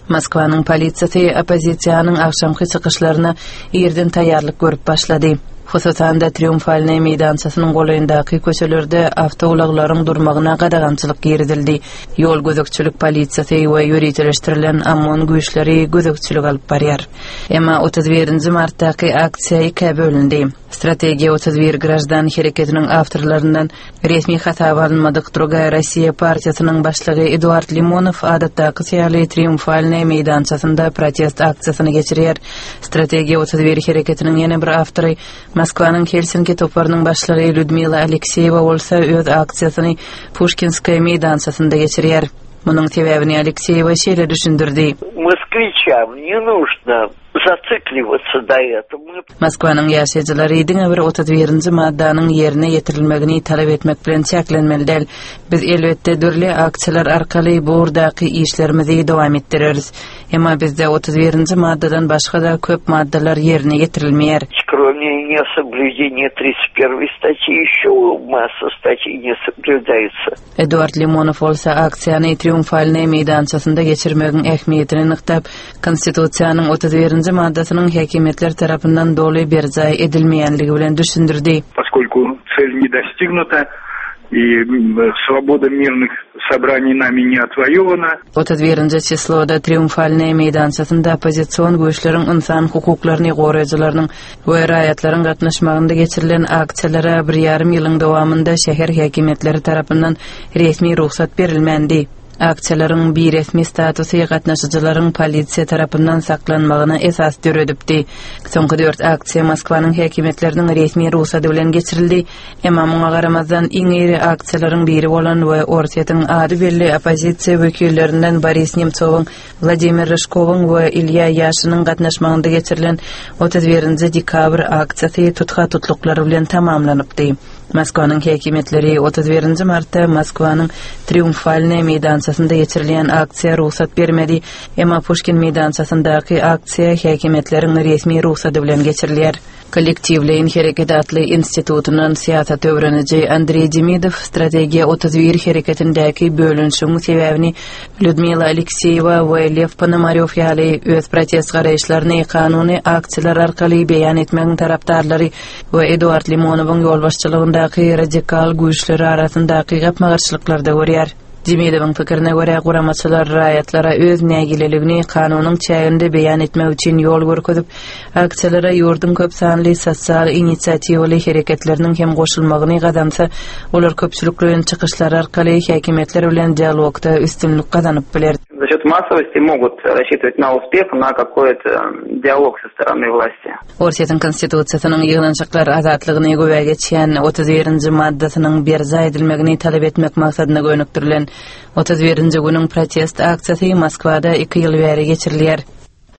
Moskvanın politsiyası opozisiyanın akşamkı çıkışlarına yerden tayarlık görüp başladı. Hususan da Triumfalny meydançasının golayındaki köşelerde avtoulaglaryň durmagyna gadagamçylyk giridildi. Yol gözükçülük politsiyasy we ýöretleşdirilen ammon güýçleri gözükçülük alyp barýar. Emma 31 martdaky aksiýa iki bölündi. Strategiya 31 Grajdan hereketiniň awtorlaryndan resmi hatap alınmadyk Другая Россия partiýasynyň başlygy Eduard Limonow adatdaky syýaly Triumfalny meydançasynda protest aksiýasyny geçirýär. Strategiya 31 hereketiniň ýene bir awtory Moskvanyň Helsinki toparynyň başlygy Lyudmila Alekseyeva bolsa öz aksiýasyny Pushkinskaya meydançasynda geçirýär. Munyň sebäbini Alekseyeva şeýle düşündirdi. Москвичам не нужно zацikliwatsa da ýatymy. Moskvanyň ýaşaýjylary diňe bir 31-nji maddanyň ýerine ýetirilmegini talap etmek bilen çäklenmelidir. Biz elbetde dürli aksiýalar arkaly bu urdaky işlerimizi dowam etdireriz. Emma bizde 31-nji maddadan başga da köp maddalar ýerine ýetirilmeýär. Кроме несоблюдения 31 статьи еще масса статей не соблюдается. Eduard Limonov bolsa aksiýany Triumfalny meydançasynda geçirmegiň ähmiýetini nyktap, konstitusiýanyň 31-nji maddasynyň häkimetler tarapyndan doly berjay edilmeýänligi bilen düşündirdi. Поскольку цель не достигнута и свобода мирных собраний нами не отвоевана. 31-nji çysloda Triumfalny meydançasynda opozisiýon güýçleriň insan hukuklaryny goraýjylarynyň we raýatlaryň gatnaşmagynda geçirilen aksiýalara 1,5 ýylyň dowamında şäher häkimetleri tarapyndan resmi ruhsat berilmendi. Aksiýalaryň bir resmi statusy gatnaşyjylaryň polisiýa tarapyndan saklanmagyna esas döredipdi. Soňky 4 aksiýa Moskwanyň häkimetleriniň resmi ruhsaty bilen geçirildi. Emma muňa garamazdan iň iri aksiýalaryň biri bolan we Orsiýatyň ady belli opozisiýa wekillerinden Boris Nemtsowyň, Vladimir Ryzhkowyň we Ilya Yashinyň gatnaşmagynda geçirilen 31-nji dekabr aksiýasy tutga tutluklary bilen tamamlanypdy. Moskvanyň häkimetleri 31 martda Moskvanyň Triumfalny meydançasynda geçirilen aksiýa ruhsat bermedi. Emma Pushkin meydançasyndaky aksiýa häkimetleriň resmi ruhsaty bilen geçirilýär. Kollektivleýin Hereket adly institutynyň siýasat öwreniji Andrey Demidov strategiya 31 hereketindäki bölünşüň sebäbini Lyudmila Alekseyeva we Lev Ponomaryov ýaly öz protest garaýşlaryny kanuny aksiýalar arkaly beýan etmegiň tarapdarlary we Eduard Limonowyň ýolbaşçylygyndaky radikal güýçleri arasyndaky gapmagarçylyklarda görýär. Demidowyň pikirine görä guramaçylar raýatlara öz nägileligini kanunyň çäginde beýan etmek üçin ýol görkezip, aksiýalara ýurdun köp sanly sosial inisiatiwly hereketleriniň hem goşulmagyny gadamsa, olar köpçüliklerin çykyşlary arkaly häkimetler bilen dialogda üstünlük kazanyp biler. За счет массовости могут рассчитывать на успех, на какой-то диалог со стороны власти. Orsiýatyň konstitusiýasynyň ýygynçyklar azatlygyny göwe geçýän 31-nji maddasynyň berjay edilmegini talap etmek maksadyna gönüktirilen 31-nji günüň protest aksiýasy Moskwada 2 ýyl bäri geçirilýär.